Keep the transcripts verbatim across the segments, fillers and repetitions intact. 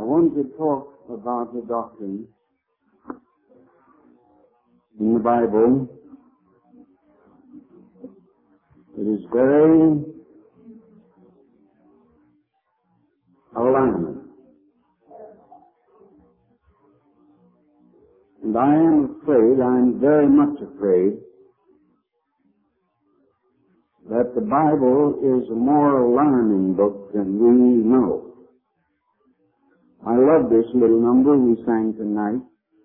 want to talk about the doctrine in the Bible. It is very alarming. And I am afraid, I am very much afraid, that the Bible is a more alarming book than we know. I love this little number we sang tonight,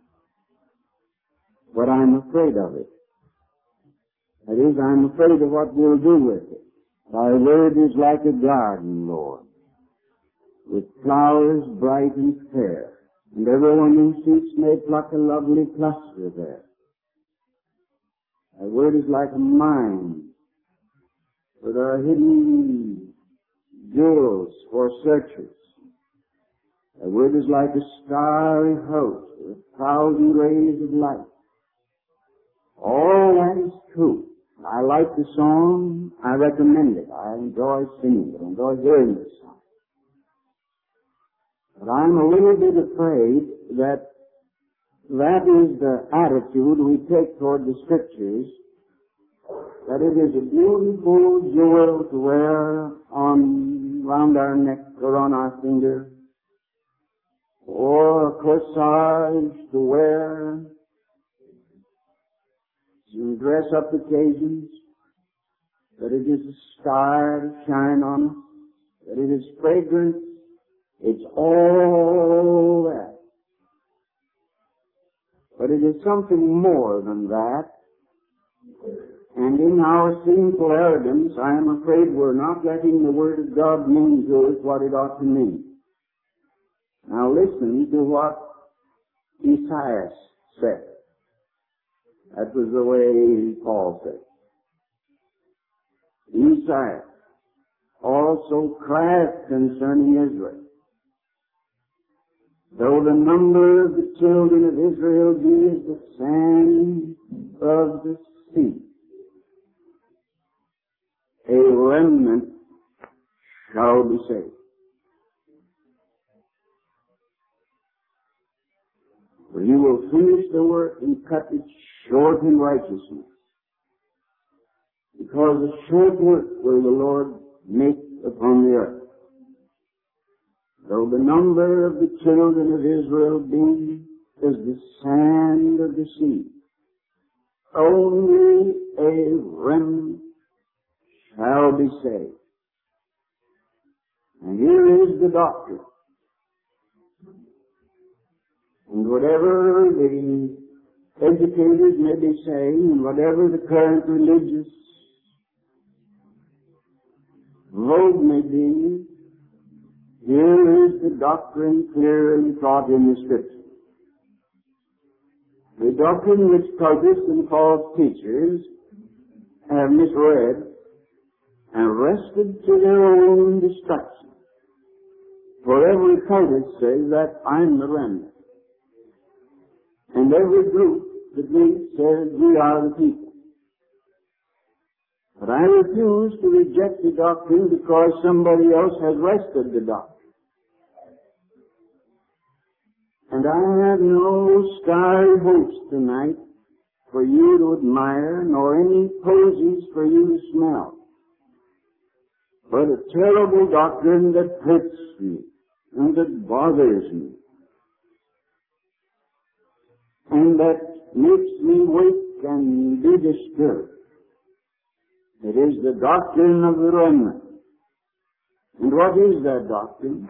but I'm afraid of it. That is, I'm afraid of what we'll do with it. Thy word is like a garden, Lord, with flowers bright and fair, and everyone who seeks may pluck a lovely cluster there. Thy word is like a mine, where there are hidden jewels for searchers. Thy word is like a starry host with a thousand rays of light. All that is true. I like the song. I recommend it. I enjoy singing it. I enjoy hearing the song. But I'm a little bit afraid that that is the attitude we take toward the Scriptures, that it is a beautiful jewel to wear on round our neck or on our finger, or a corsage to wear in dress-up occasions, that it is a star to shine on us, that it is fragrant. It's all that. But it is something more than that. And in our sinful arrogance, I am afraid we're not letting the Word of God mean to us what it ought to mean. Now listen to what Esaias said. That was the way Paul said. Esaias also cried concerning Israel. Though the number of the children of Israel be as the sand of the sea, a remnant shall be saved. For he will finish the work and cut it short in righteousness. Because a short work will the Lord make upon the earth. Though the number of the children of Israel be as the sand of the sea, only a remnant shall be saved. And here is the doctrine. And whatever the educators may be saying, and whatever the current religious vogue may be, here is the doctrine clearly taught in the Scripture. The doctrine which cultists and false teachers have misread and wrested to their own destruction. For every cultist says that I'm the remnant. And every group that meets says we are the people. But I refuse to reject the doctrine because somebody else has wrested the doctrine. And I have no starry hopes tonight for you to admire, nor any posies for you to smell, but a terrible doctrine that hurts me and that bothers me, and that makes me wake and be disturbed. It is the doctrine of the remnant. And what is that doctrine?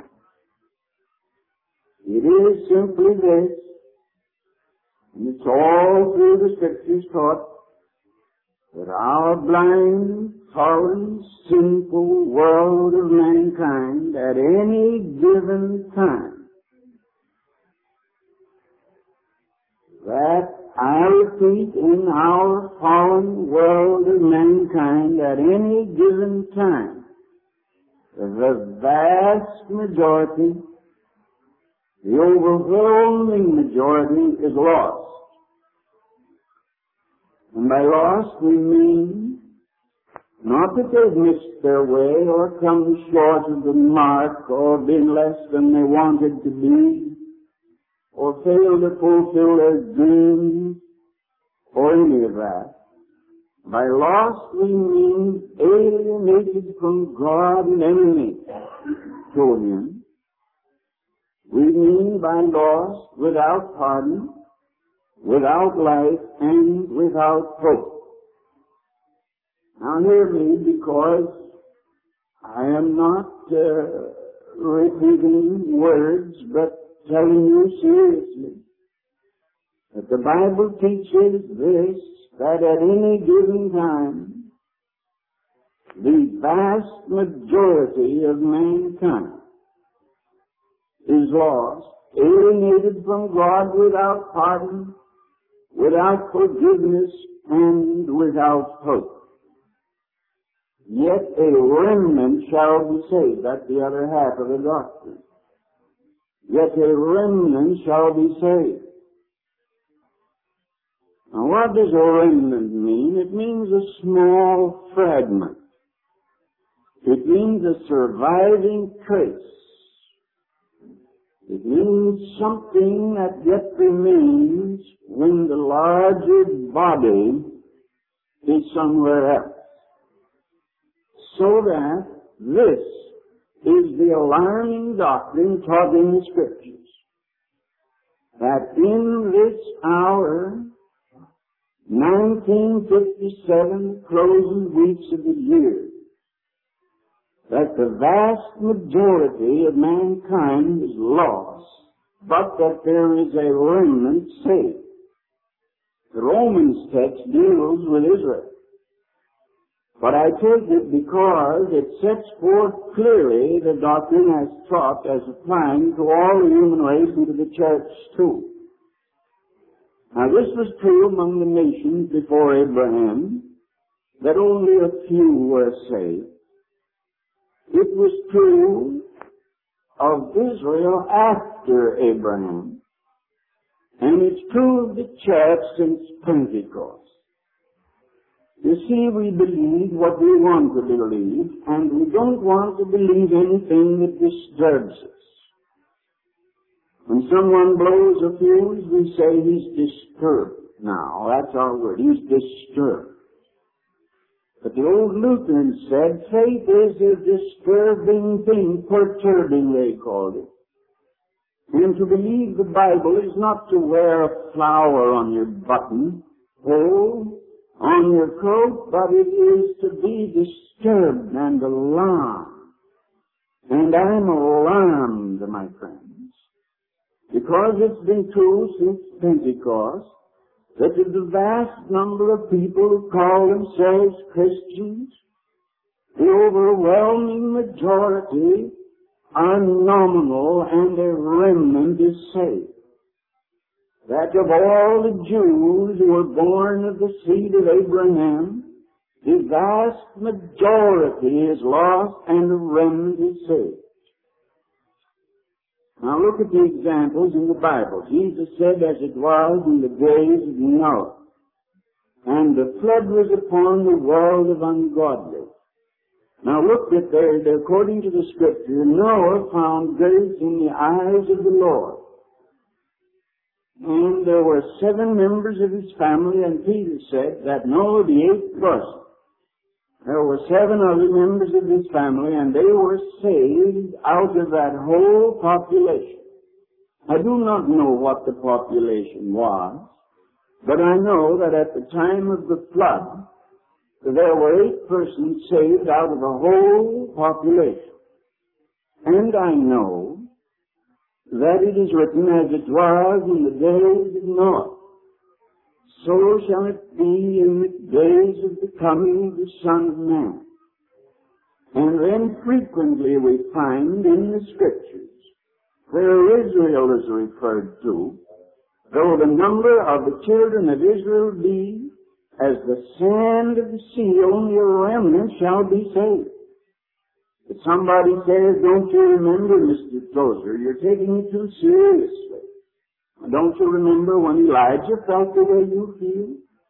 It is simply this, and it's all through the Scriptures taught, that our blind, fallen, sinful world of mankind at any given time, that I repeat, in our fallen world of mankind at any given time, the vast majority, the overwhelming majority is lost. And by lost we mean Not that they've missed their way or come short of the mark or been less than they wanted to be or failed to fulfill their dreams or any of that. By lost we mean alienated from God and enemy to Him. We mean by lost without pardon, without life, and without hope. Now hear me, because I am not uh, repeating words, but telling you seriously that the Bible teaches this, that at any given time, the vast majority of mankind is lost, alienated from God, without pardon, without forgiveness, and without hope. Yet a remnant shall be saved. That's the other half of the doctrine. Yet a remnant shall be saved. Now what does a remnant mean? It means a small fragment. It means a surviving trace. It means something that yet remains when the larger body is somewhere else. So that this is the alarming doctrine taught in the Scriptures, that in this hour, nineteen fifty-seven, closing weeks of the year, that the vast majority of mankind is lost, but that there is a remnant saved. The Romans text deals with Israel. But I take it because it sets forth clearly the doctrine as taught, as applying to all the human race and to the church too. Now this was true among the nations before Abraham, that only a few were saved. It was true of Israel after Abraham, and it's true of the church since Pentecost. You see, we believe what we want to believe, and we don't want to believe anything that disturbs us. When someone blows a fuse, we say he's disturbed. Now, that's our word. He's disturbed. But the old Lutherans said, faith is a disturbing thing, perturbing, they called it. And to believe the Bible is not to wear a flower on your button, hole, on your coat, but it is to be disturbed and alarmed. And I'm alarmed, my friends, because it's been true since Pentecost that the vast number of people who call themselves Christians, the overwhelming majority, are nominal and a remnant is saved. That of all the Jews who were born of the seed of Abraham, the vast majority is lost and a remnant is saved. Now look at the examples in the Bible. Jesus said, as it was in the days of Noah, and the flood was upon the world of ungodly. Now look at there, according to the Scripture, Noah found grace in the eyes of the Lord. And there were seven members of his family, and Peter said that Noah, the eighth person, there were seven other members of his family, and they were saved out of that whole population. I do not know what the population was, but I know that at the time of the flood, there were eight persons saved out of the whole population. And I know that it is written, as it was in the days of Noah, so shall it be in the days of the coming of the Son of Man. And then frequently we find in the Scriptures, where Israel is referred to, though the number of the children of Israel be as the sand of the sea, only a remnant shall be saved. If somebody says, don't you remember, Mister Tozer, you're taking it too seriously. Don't you remember when Elijah felt the way you feel?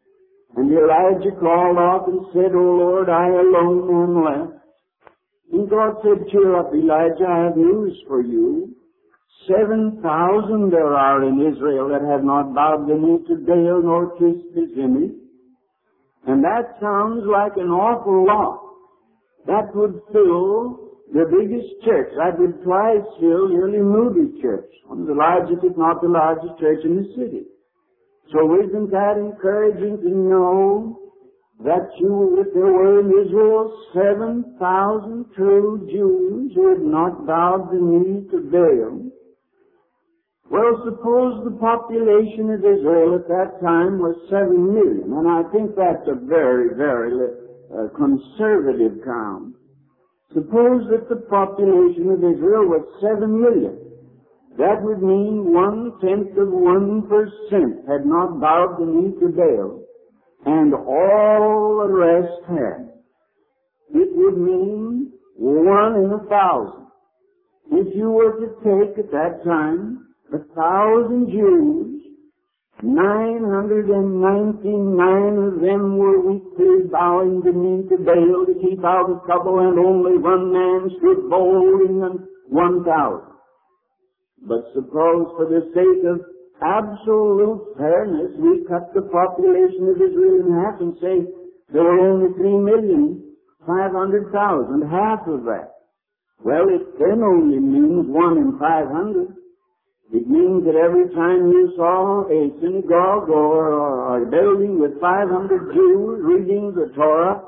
And Elijah called off and said, O Lord, I alone am left. And God said, cheer up, Elijah, I have news for you. Seven thousand there are in Israel that have not bowed the knee to Baal nor kissed his image. And that sounds like an awful lot. That would fill the biggest church. That would twice fill nearly Moody Church, one of the largest, if not the largest church in the city. So isn't that encouraging to know that you, if there were in Israel seven thousand true Jews who had not bowed the knee to Baal? Well, suppose the population of Israel at that time was seven million, and I think that's a very, very uh, conservative count. Suppose that the population of Israel was seven million. That would mean one-tenth of one percent had not bowed the knee to Baal, and all the rest had. It would mean one in a thousand. If you were to take at that time a thousand Jews, nine hundred ninety-nine of them were weakly bowing the knee to Baal to keep out of trouble, and only one man stood bold in the one thousand. But suppose, for the sake of absolute fairness, we cut the population of Israel in half and say there were only three million five hundred thousand, half of that. Well, it then only means one in five hundred. It means that every time you saw a synagogue or, or a building with five hundred Jews reading the Torah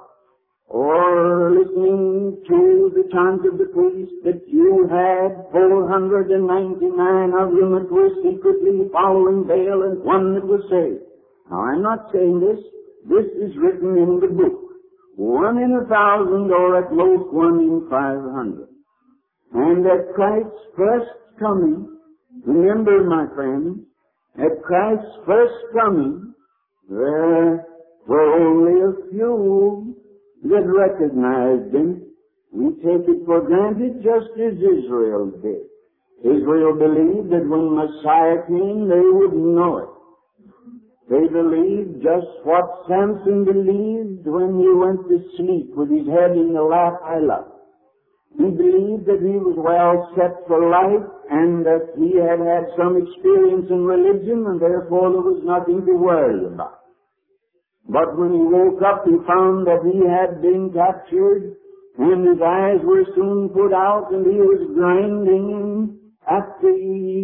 or listening to the chant of the priest, that you had four hundred ninety-nine of them that were secretly following Baal and one that was saved. Now, I'm not saying this. This is written in the book. One in a thousand, or at most one in five hundred. And at Christ's first coming, remember, my friends, at Christ's first coming, there were only a few that recognized him. We take it for granted just as Israel did. Israel believed that when Messiah came, they would know it. They believed just what Samson believed when he went to sleep with his head in the lap I love. He believed that he was well set for life and that he had had some experience in religion and therefore there was nothing to worry about. But when he woke up, he found that he had been captured and his eyes were soon put out and he was grinding at the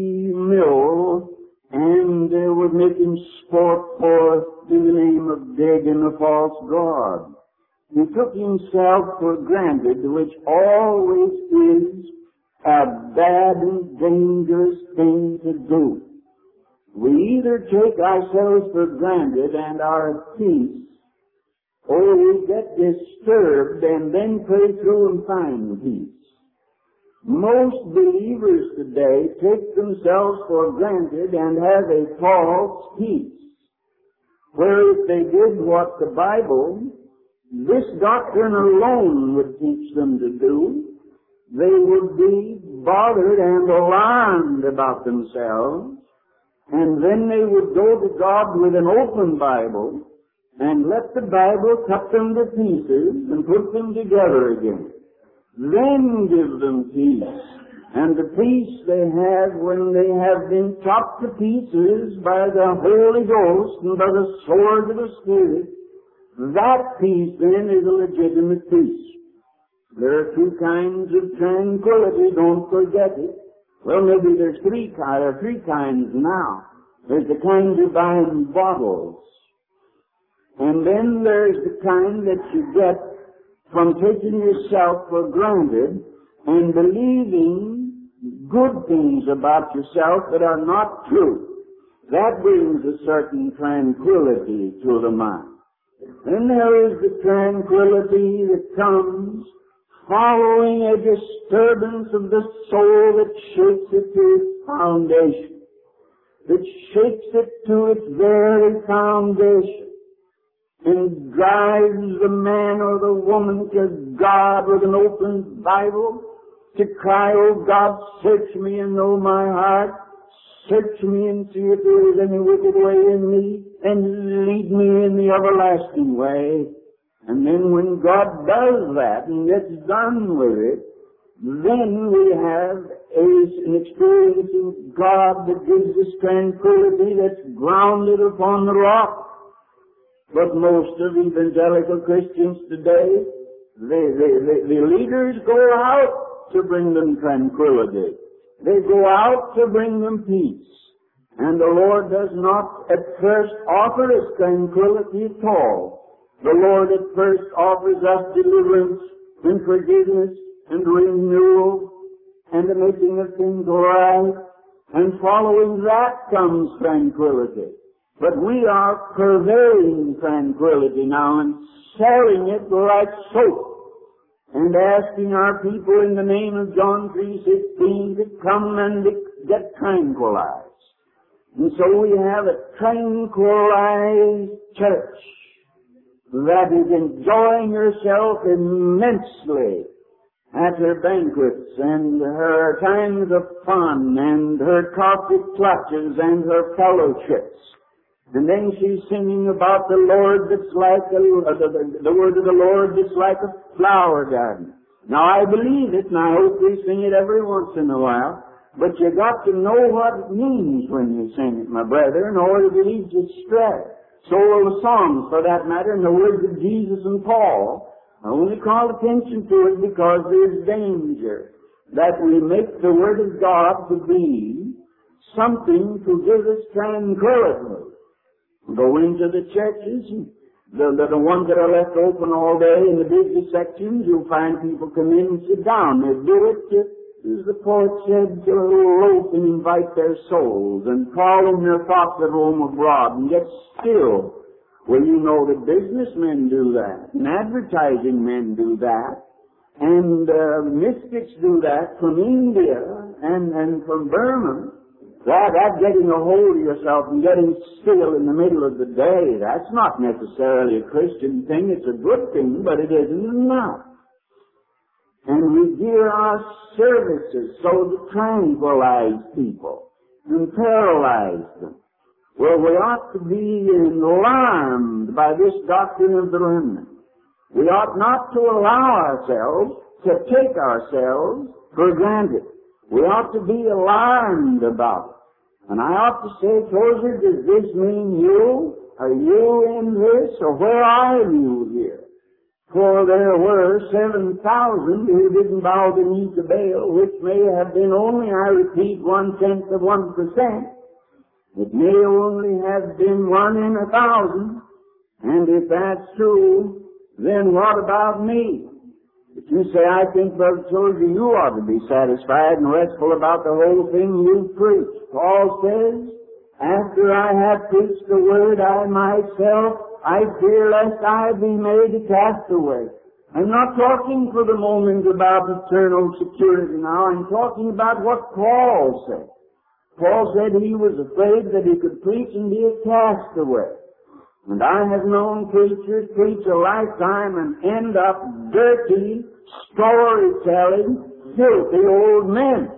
mill and uh, was making sport for in the name of Dagon, a false god. He took himself for granted, which always is a bad and dangerous thing to do. We either take ourselves for granted and are at peace, or we get disturbed and then pray through and find peace. Most believers today take themselves for granted and have a false peace, where if they did what the Bible, this doctrine alone would teach them to do, they would be bothered and alarmed about themselves, and then they would go to God with an open Bible and let the Bible cut them to pieces and put them together again. Then give them peace. And the peace they have when they have been chopped to pieces by the Holy Ghost and by the sword of the Spirit, that peace then is a legitimate peace. There are two kinds of tranquility, don't forget it. Well, maybe there's three, there are three kinds now. There's the kind you buy in bottles. And then there's the kind that you get from taking yourself for granted and believing good things about yourself that are not true. That brings a certain tranquility to the mind. Then there is the tranquility that comes following a disturbance of the soul that shakes it to its foundation, that shakes it to its very foundation, and drives the man or the woman to God with an open Bible to cry, "Oh God, search me and know my heart. Search me and see if there is any wicked way in me, and lead me in the everlasting way. And then when God does that and gets done with it, then we have a, an experience of God that gives us tranquility that's grounded upon the rock. But most of evangelical Christians today, they, they, they, the leaders go out to bring them tranquility. They go out to bring them peace. And the Lord does not at first offer us tranquility at all. The Lord at first offers us deliverance and forgiveness and renewal and the making of things right. And following that comes tranquility. But we are purveying tranquility now and selling it like soap and asking our people in the name of John three sixteen to come and get tranquilized. And so we have a tranquilized church that is enjoying herself immensely at her banquets and her times of fun and her coffee clutches and her fellowships. And then she's singing about the Lord that's like a, uh, the, the word of the Lord that's like a flower garden. Now I believe it, and I hope we sing it every once in a while, but you got to know what it means when you sing it, my brother, in order to lead you astray. So will the songs, for that matter, and the words of Jesus and Paul. I only call attention to it because there's danger that we make the Word of God to be something to give us tranquility. Go into the churches, the, the, the ones that are left open all day in the busy sections, you'll find people come in and sit down. They do it to, as the poet said, to loaf and invite their souls and call them their thoughts that roam abroad and get still. Well, you know that businessmen do that, and advertising men do that, and uh, mystics do that from India and, and from Burma. That, that getting a hold of yourself and getting still in the middle of the day, that's not necessarily a Christian thing. It's a good thing, but it isn't enough. And we gear our services so to tranquilize people and paralyze them. Well, we ought to be alarmed by this doctrine of the remnant. We ought not to allow ourselves to take ourselves for granted. We ought to be alarmed about it. And I ought to say, Tozer, does this mean you? Are you in this? Or where are you here? For there were seven thousand who didn't bow the knee to Baal, which may have been only, I repeat, one-tenth of one percent. It may only have been one in a thousand. And if that's true, then what about me? If you say, I think, Brother Tozer, you ought to be satisfied and restful about the whole thing you preach. Paul says, after I have preached the word, I myself, I fear lest I be made a castaway. I'm not talking for the moment about eternal security now. I'm talking about what Paul said. Paul said he was afraid that he could preach and be a castaway. And I have known preachers preach a lifetime and end up dirty, storytelling, filthy old men.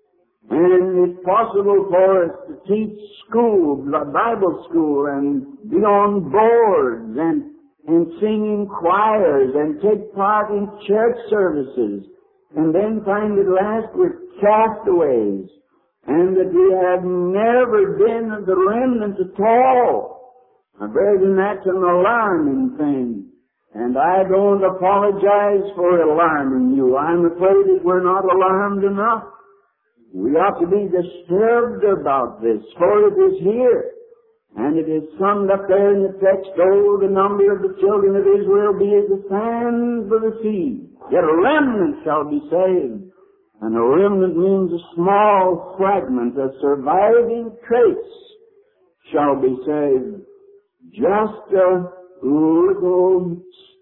And it's possible for us to teach school, Bible school, and be on boards, and, and sing in choirs, and take part in church services, and then find at last we're castaways, and that we have never been the remnant at all. My brethren, that's an alarming thing. And I don't apologize for alarming you. I'm afraid that we're not alarmed enough. We ought to be disturbed about this, for it is here. And it is summed up there in the text, oh, the number of the children of Israel be as the sands of the sea. Yet a remnant shall be saved. And a remnant means a small fragment, a surviving trace shall be saved. Just a little,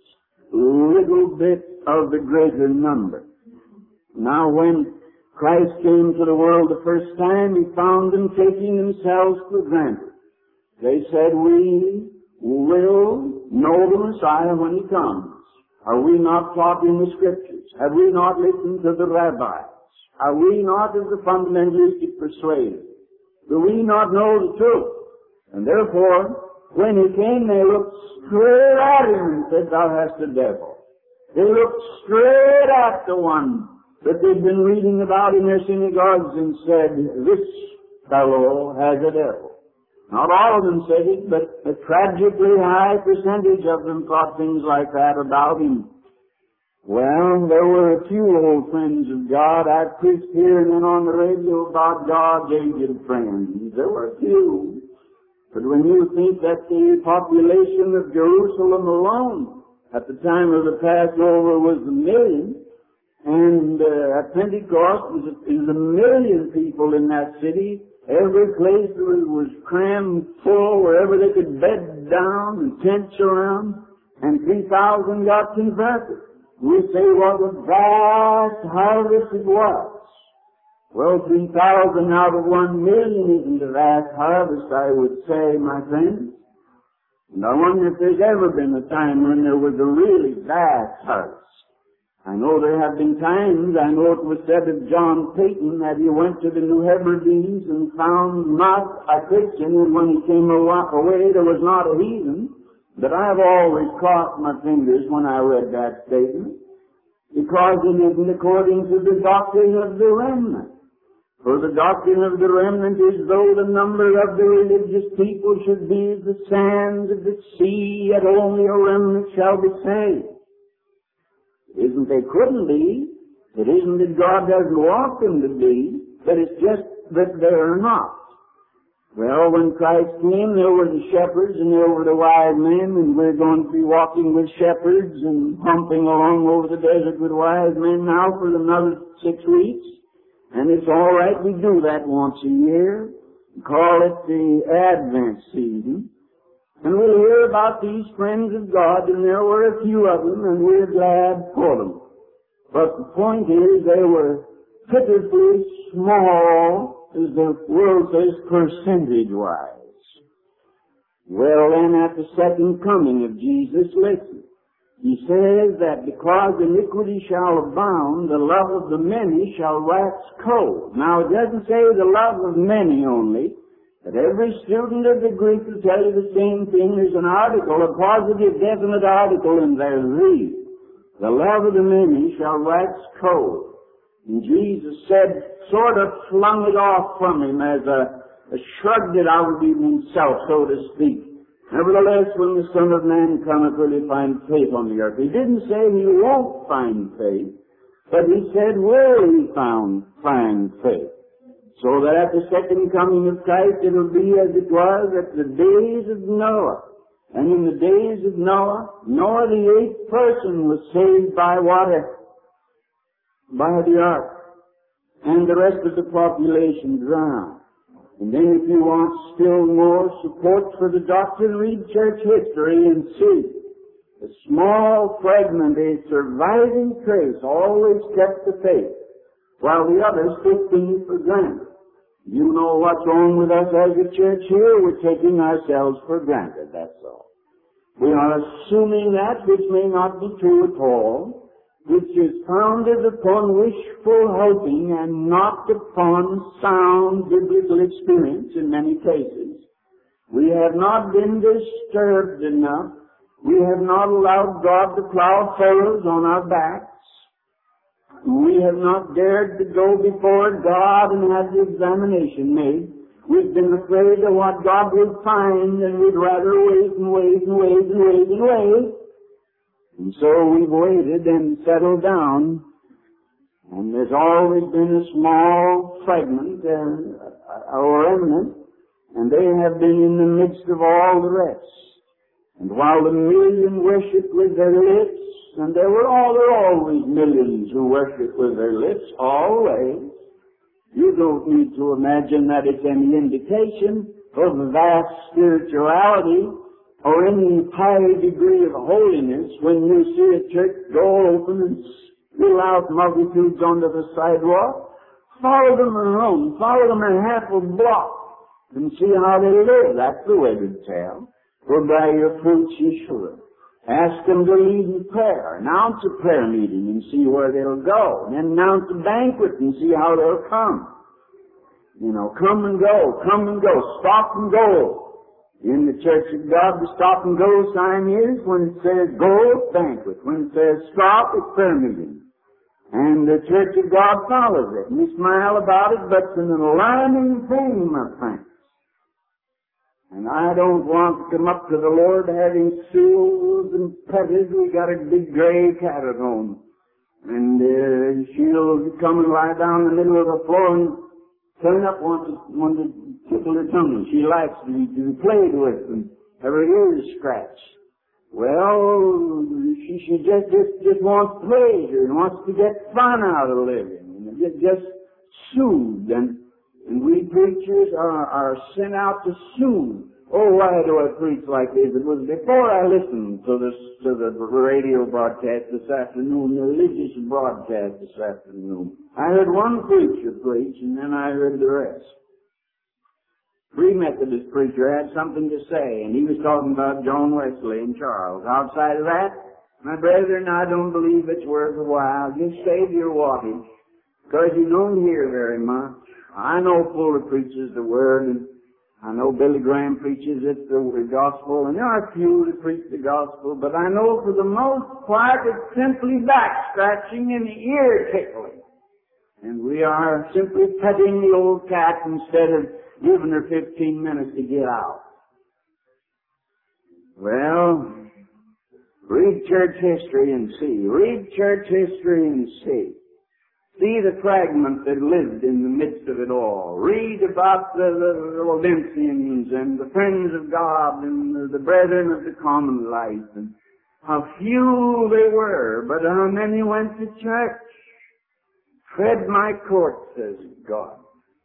little bit of the greater number. Now when Christ came to the world the first time, he found them taking themselves for granted. They said, we will know the Messiah when he comes. Are we not taught in the Scriptures? Have we not listened to the rabbis? Are we not of the fundamentalistic persuaded? Do we not know the truth? And therefore, when he came, they looked straight at him and said, "Thou hast a devil." They looked straight at the one that they'd been reading about in their synagogues and said, "This fellow has a devil." Not all of them said it, but a tragically high percentage of them thought things like that about him. Well, there were a few old friends of God. I've preached here and then on the radio about God's aged friends. There were a few. But when you think that the population of Jerusalem alone at the time of the Passover was a million, and uh, at Pentecost was a, was a million people in that city, every place was, was crammed full wherever they could bed down and tents around, and three thousand got converted. We say what a vast harvest it was. Well, three thousand out of one million isn't a vast harvest, I would say, my friends. And I wonder if there's ever been a time when there was a really vast harvest. I know there have been times, I know it was said of John Peyton that he went to the New Hebrides and found not a Christian, and when he came away there was not a heathen. But I've always crossed my fingers when I read that statement, because it isn't according to the doctrine of the remnant. For the doctrine of the remnant is, though the number of the religious people should be as the sands of the sea, yet only a remnant shall be saved. It isn't they couldn't be. It isn't that God doesn't want them to be, but it's just that they're not. Well, when Christ came, there were the shepherds and there were the wise men, and we're going to be walking with shepherds and humping along over the desert with wise men now for another six weeks. And it's all right, we do that once a year. We call it the Advent season. And we'll hear about these friends of God, and there were a few of them, and we're glad for them. But the point is, they were pitifully small, as the world says, percentage-wise. Well, then, at the second coming of Jesus, listen. He says that because iniquity shall abound, the love of the many shall wax cold. Now, it doesn't say the love of many only, but every student of the Greek will tell you the same thing. There's an article, a positive, definite article in there. Read. The love of the many shall wax cold. And Jesus said, sort of flung it off from him as a, a shrugged it out of himself, so to speak. Nevertheless, when the Son of Man cometh, will he find faith on the earth? He didn't say he won't find faith, but he said, will he found, find faith? So that at the second coming of Christ, it will be as it was at the days of Noah. And in the days of Noah, Noah the eighth person was saved by water, by the ark, and the rest of the population drowned. And then if you want still more support for the doctrine, read church history and see. A small fragment, a surviving trace, always kept the faith, while the others took things for granted. You know what's wrong with us as a church here? We're taking ourselves for granted, that's all. We are assuming that which may not be true at all, which is founded upon wishful hoping and not upon sound biblical experience in many cases. We have not been disturbed enough. We have not allowed God to plow furrows on our backs. We have not dared to go before God and have the examination made. We've been afraid of what God would find, and we'd rather wait and wait and wait and wait and wait. And so we've waited and settled down, and there's always been a small fragment, uh, or remnant, and they have been in the midst of all the rest. And while the million worship with their lips, and there were all, there are always millions who worship with their lips, always, you don't need to imagine that it's any indication of vast spirituality or any high degree of holiness when you see a church door open and spill out multitudes onto the sidewalk. Follow them around, follow them a half a block and see how they live. That's the way to tell. For by your fruits you should. Ask them to lead in prayer. Announce a prayer meeting and see where they'll go. Then announce a banquet and see how they'll come. You know, come and go, come and go, stop and go. In the Church of God, the stop and go sign is when it says go, banquet. When it says stop, it's prayer meeting. And the Church of God follows it. We smile about it, but it's an alarming thing, my friends. And I don't want to come up to the Lord having seals and feathers. We got a big gray cat at home. And uh, she'll come and lie down in the middle of the floor and turn up once to tickle her tongue. She likes to be played with and have her ears scratched. Well, she, she just, just, just wants pleasure and wants to get fun out of living. And just, just soothed. And, and we preachers are, are sent out to soothe. Oh, why do I preach like this? It was before I listened to this, to the radio broadcast this afternoon, the religious broadcast this afternoon. I heard one preacher preach, and then I heard the rest. Free Methodist preacher had something to say, and he was talking about John Wesley and Charles. Outside of that, my brethren, I don't believe it's worth a while. Just save your wattage, because you don't hear very much. I know Fuller preaches the Word, and I know Billy Graham preaches it, the gospel, and there are a few that preach the gospel, but I know for the most part it's simply back scratching and ear tickling. And we are simply petting the old cat instead of giving her fifteen minutes to get out. Well, read church history and see. Read church history and see. See the fragment that lived in the midst of it all. Read about the, the, the Olympians and the friends of God and the, the brethren of the common life, and how few they were, but how many went to church. Tread my court, says God.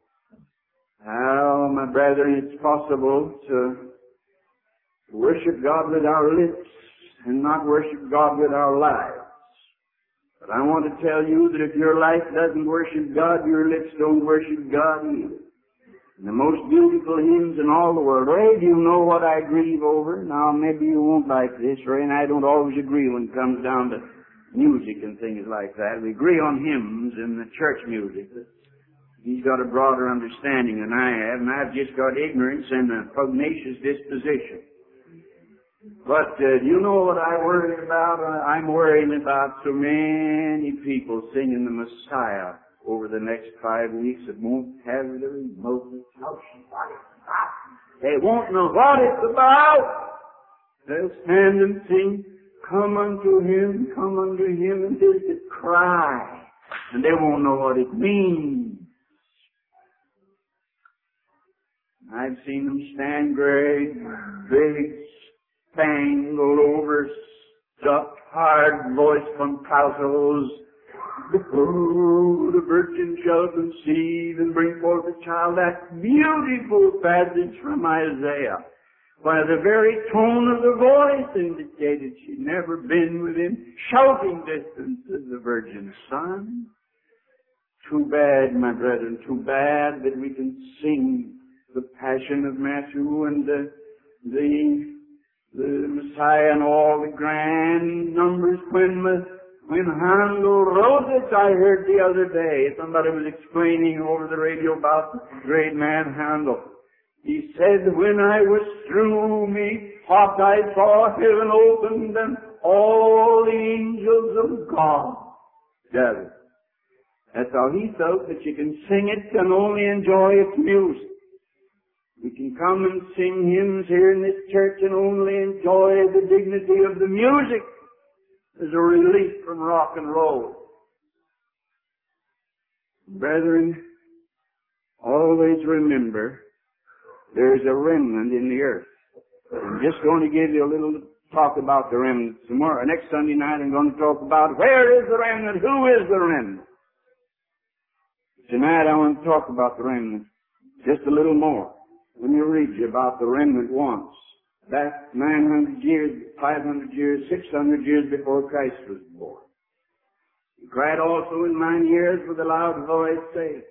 How, my brethren, it's possible to worship God with our lips and not worship God with our lives. But I want to tell you that if your life doesn't worship God, your lips don't worship God either. And the most beautiful hymns in all the world. Ray, do you know what I grieve over? Now, maybe you won't like this, Ray, and I don't always agree when it comes down to music and things like that. We agree on hymns and the church music. He's got a broader understanding than I have, and I've just got ignorance and a pugnacious disposition. But uh, do you know what I worry about? Uh, I'm worrying about so many people singing the Messiah over the next five weeks that won't have the remotest house. They won't know what it's about. They'll stand and sing, come unto Him, come unto Him, and just a cry. And they won't know what it means. I've seen them stand great, big, spangled over, stuffed, hard voice contraltos. Oh, the virgin shall conceive and bring forth a child. That beautiful passage from Isaiah. Why, the very tone of the voice indicated she'd never been within shouting distance of the virgin's son. Too bad, my brethren, too bad that we can sing the Passion of Matthew and the, the The Messiah and all the grand numbers. When when Handel wrote it, I heard the other day, somebody was explaining over the radio about the great man Handel. He said, when I was through, methought I saw heaven opened and all the angels of God gathered. That's how he felt, that you can sing it and only enjoy its music. We can come and sing hymns here in this church and only enjoy the dignity of the music as a relief from rock and roll. Brethren, always remember there's a remnant in the earth. I'm just going to give you a little talk about the remnant tomorrow. Next Sunday night I'm going to talk about where is the remnant, who is the remnant. Tonight I want to talk about the remnant just a little more. Let me read you about the remnant once. Back nine hundred years, five hundred years, six hundred years before Christ was born. He cried also in mine ears with a loud voice, saying,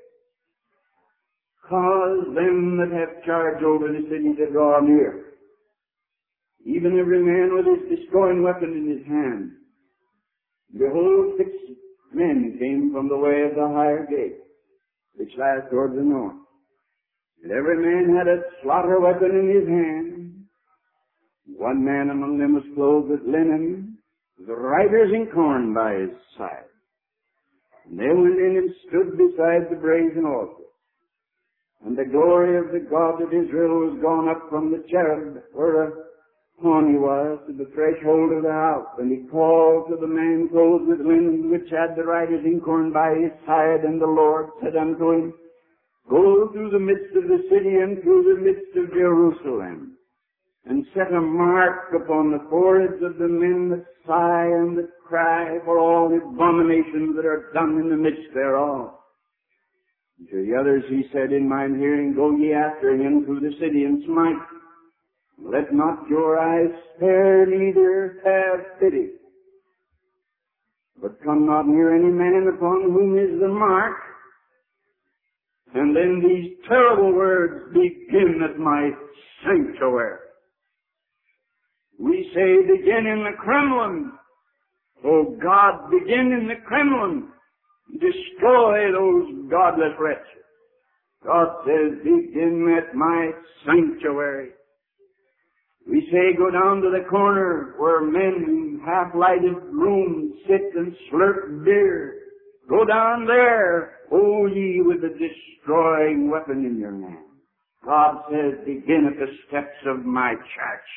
cause them that have charge over the city to draw near, even every man with his destroying weapon in his hand. Behold, six men came from the way of the higher gate, which lieth toward the north. And every man had a slaughter weapon in his hand. One man among them was clothed with linen, with riders in corn by his side. And they went in and stood beside the brazen altar. And the glory of the God of Israel was gone up from the cherub whereupon he was to the threshold of the house. And he called to the man clothed with linen, which had the riders in corn by his side. And the Lord said unto him, Go through the midst of the city and through the midst of Jerusalem, and set a mark upon the foreheads of the men that sigh and that cry for all the abominations that are done in the midst thereof. And to the others he said, In mine hearing, go ye after him through the city and smite. Let not your eyes spare, neither have pity. But come not near any man upon whom is the mark. And then these terrible words begin at my sanctuary. We say, begin in the Kremlin. Oh God, begin in the Kremlin. Destroy those godless wretches. God says, begin at my sanctuary. We say, go down to the corner where men in half-lighted rooms sit and slurp beer. Go down there, O ye with the destroying weapon in your hand. God says, begin at the steps of my church.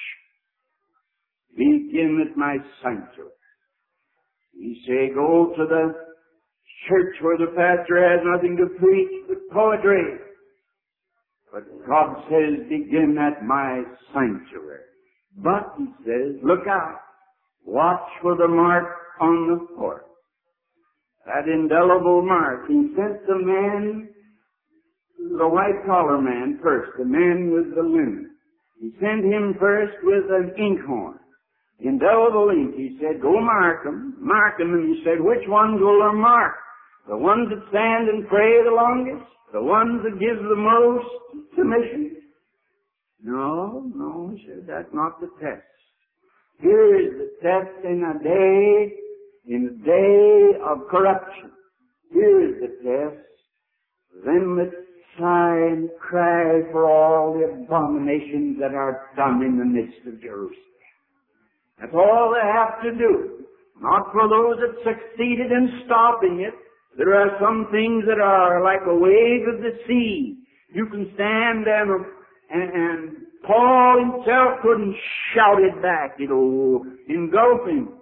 Begin at my sanctuary. We say, go to the church where the pastor has nothing to preach but poetry. But God says, begin at my sanctuary. But, he says, look out. Watch for the mark on the forehead. That indelible mark. He sent the man, the white-collar man first, the man with the linen. He sent him first with an inkhorn. Indelible ink. He said, go mark them, mark them. And he said, which ones will I mark? The ones that stand and pray the longest? The ones that give the most submission? No, no, he said, that's not the test. Here is the test in a day, in a day of corruption. Here is the test. Them that sigh and cry for all the abominations that are done in the midst of Jerusalem. That's all they have to do. Not for those that succeeded in stopping it. There are some things that are like a wave of the sea. You can stand and, and, and Paul himself couldn't shout it back. It'll engulf him.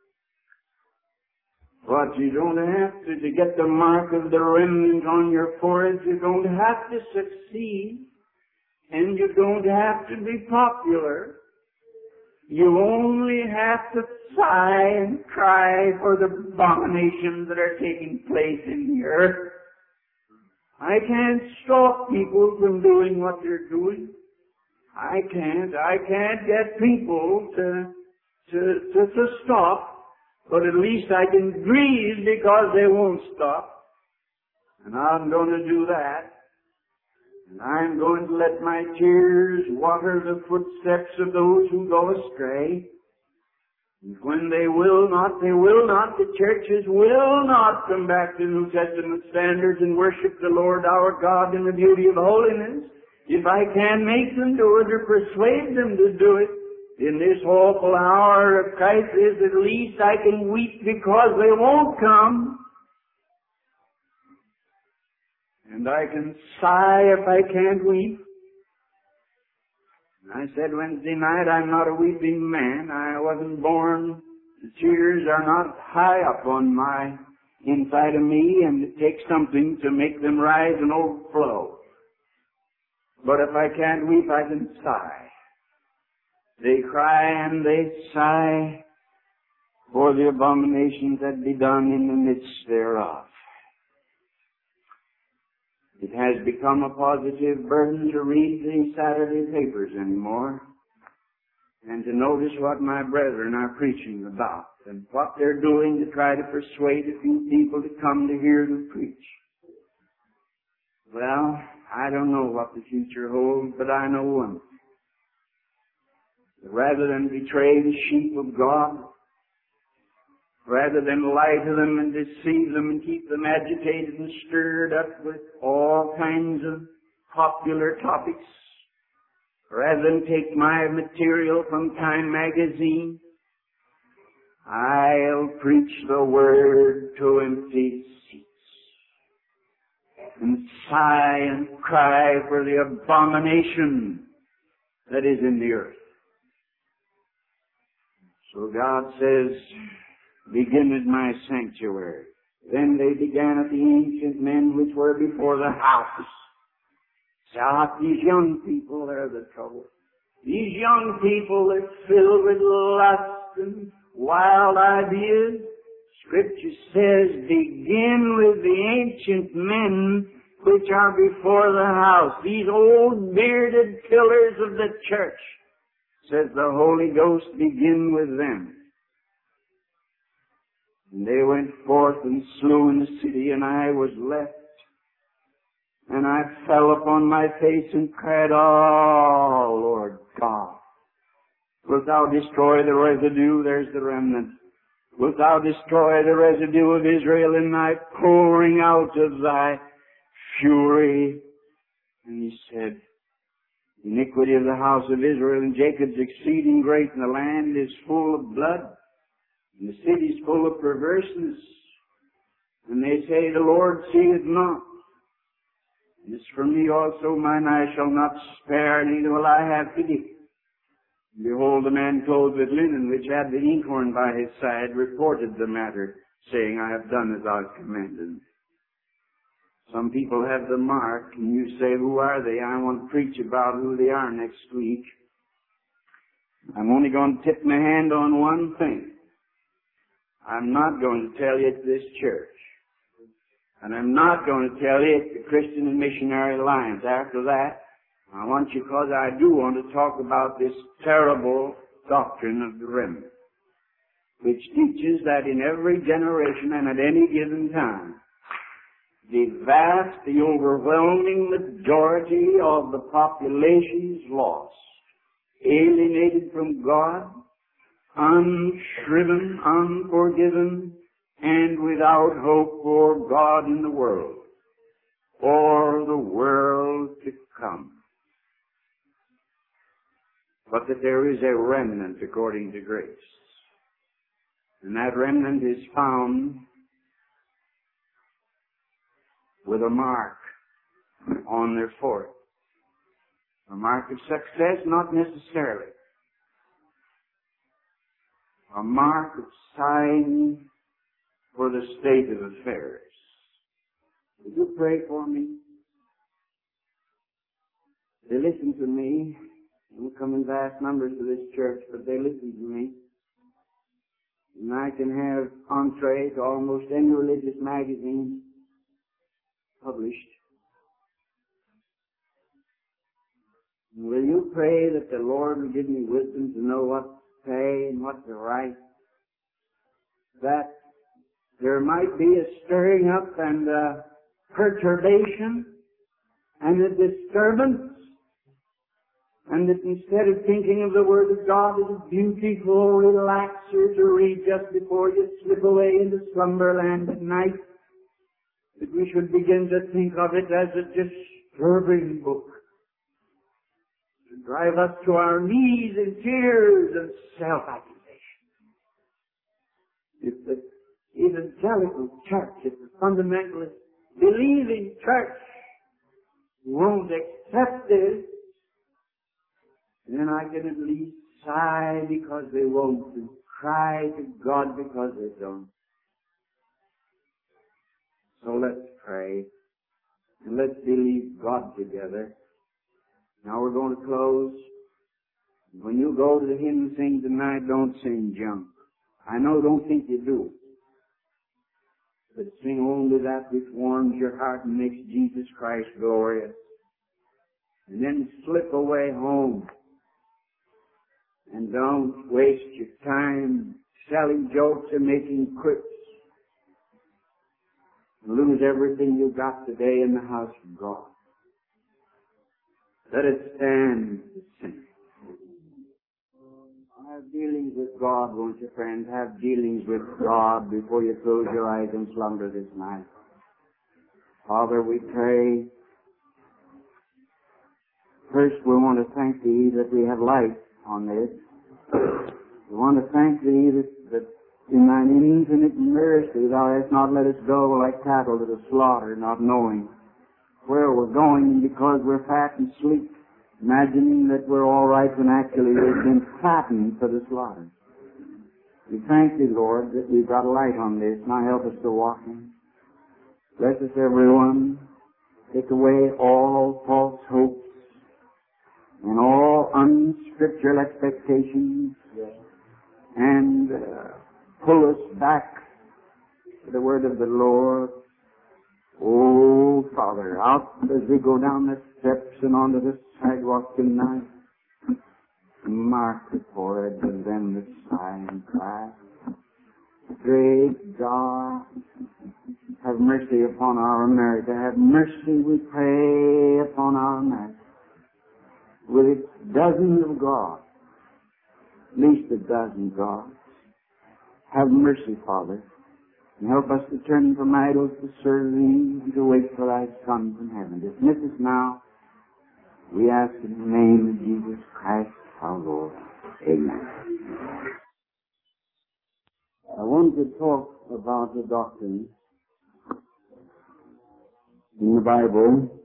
But you don't have to, to get the mark of the remnant on your forehead. You don't have to succeed. And you don't have to be popular. You only have to sigh and cry for the abominations that are taking place in the earth. I can't stop people from doing what they're doing. I can't. I can't get people to, to, to, to stop. But at least I can grieve because they won't stop. And I'm going to do that. And I'm going to let my tears water the footsteps of those who go astray. And when they will not, they will not, the churches will not come back to New Testament standards and worship the Lord our God in the beauty of holiness. If I can make them do it or persuade them to do it in this awful hour of crisis, at least I can weep because they won't come. And I can sigh if I can't weep. I said Wednesday night, I'm not a weeping man. I wasn't born. The tears are not high up on my inside of me, and it takes something to make them rise and overflow. But if I can't weep, I can sigh. They cry and they sigh for the abominations that be done in the midst thereof. It has become a positive burden to read the Saturday papers anymore and to notice what my brethren are preaching about and what they're doing to try to persuade a few people to come to hear them preach. Well, I don't know what the future holds, but I know one. Rather than betray the sheep of God, rather than lie to them and deceive them and keep them agitated and stirred up with all kinds of popular topics. Rather than take my material from Time magazine, I'll preach the Word to empty seats and sigh and cry for the abomination that is in the earth. So God says, begin at my sanctuary. Then they began at the ancient men which were before the house. Ah, these young people, they're the trouble. These young people are filled with lust and wild ideas. Scripture says, begin with the ancient men which are before the house. These old bearded pillars of the church. Says the Holy Ghost, begin with them. And they went forth and slew in the city, and I was left. And I fell upon my face and cried, oh, Lord God, wilt thou destroy the residue? There's the remnant. Wilt thou destroy the residue of Israel in thy pouring out of thy fury? And he said, the iniquity of the house of Israel and Jacob's exceeding great, and the land is full of blood, and the city is full of perverseness. And they say, the Lord seeth not. And as for me also, mine eye shall not spare, neither will I have pity. And behold, a man clothed with linen, which had the inkhorn by his side, reported the matter, saying, I have done as thou hast commanded. Some people have the mark, and you say, who are they? I want to preach about who they are next week. I'm only going to tip my hand on one thing. I'm not going to tell you it's this church. And I'm not going to tell you it's the Christian and Missionary Alliance. After that, I want you, because I do want to talk about this terrible doctrine of the remnant, which teaches that in every generation and at any given time, the vast, the overwhelming majority of the population is lost, alienated from God, unshriven, unforgiven, and without hope for God in the world, or the world to come. But that there is a remnant according to grace. And that remnant is found with a mark on their forehead. A mark of success, not necessarily. A mark of sign for the state of affairs. Would you pray for me? They listen to me. They don't come in vast numbers to this church, but they listen to me. And I can have entree to almost any religious magazine published. And will you pray that the Lord will give me wisdom to know what to say and what to write? That there might be a stirring up and a perturbation and a disturbance, and that instead of thinking of the Word of God as a beautiful relaxer to read just before you slip away into slumberland at night, that we should begin to think of it as a disturbing book, to drive us to our knees in tears and self-accusation. If the evangelical church, if the fundamentalist believing church won't accept this, then I can at least sigh because they won't, and cry to God because they don't. So let's pray, and let's believe God together. Now we're going to close. When you go to the hymn and sing tonight, don't sing junk. I know, don't think you do. But sing only that which warms your heart and makes Jesus Christ glorious. And then slip away home. And don't waste your time selling jokes and making quips. And lose everything you got today in the house of God. Let it stand to sing. Have dealings with God, won't you, friends? Have dealings with God before you close your eyes and slumber this night. Father, we pray First, we want to thank Thee that we have light on this. We want to thank Thee that, that in Thine infinite mercy Thou hast not let us go like cattle to the slaughter, not knowing where we're going because we're fat and sleek, imagining that we're all right when actually we've been fattened for the slaughter. We thank Thee, Lord, that we've got light on this. Now help us to walk in. Bless us, everyone. Take away all false hopes and all unscriptural expectations, and uh, pull us back to the word of the Lord. Oh, Father, out as we go down the steps and onto the sidewalk tonight, mark the foreheads of them that sigh and cry. Great God, have mercy upon our America. Have mercy, we pray, upon our America. With its dozens of gods, at least a dozen gods. Have mercy, Father, and help us to turn from idols to serve Thee and to wait for Thy Son from heaven. Dismiss us now, we ask in the name of Jesus Christ our Lord. Amen. I want to talk about the doctrine in the Bible